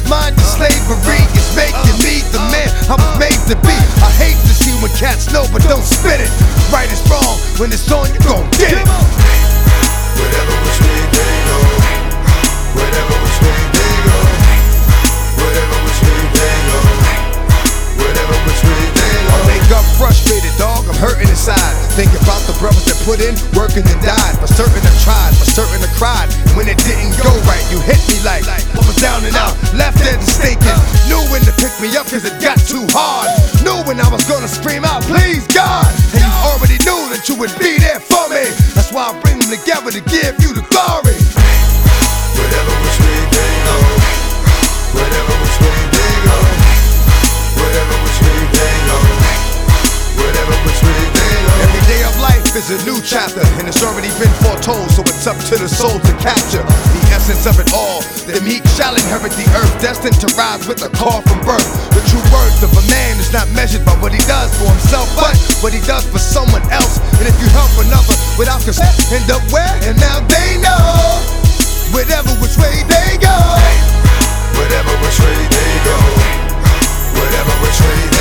mind to slavery is making me the man I was made to be. I hate to see when cats know but don't spit it. Right is wrong, when it's on you gon' get it. Whatever which way they go, whatever which way they go, whatever which way they go, whatever which way they go. I wake up frustrated, dog, I'm hurting inside. Thinking about the brothers that put in work and then died. For certain I tried, for certain I cried. When it didn't go right, you hit me like I was down and out, left dead and stinking. Knew when to pick me up cause it got too hard. Knew when I was gonna scream out, please God. And you already knew that you would be there for me. That's why I bring them together to give you the glory. Whatever which way they go, whatever which way they go, whatever which way they go, whatever which way they go. Every day of life is a new chapter, and it's already been foretold, so it's up to the soul to capture the essence of it all. The meek shall inherit the earth, destined to rise with a call from birth. The true worth of a man is not measured by what he does for himself, but what he does for someone else. And if you help another without consent, end up where? And now they know, whatever which way they go, whatever which way they go, whatever which way they go.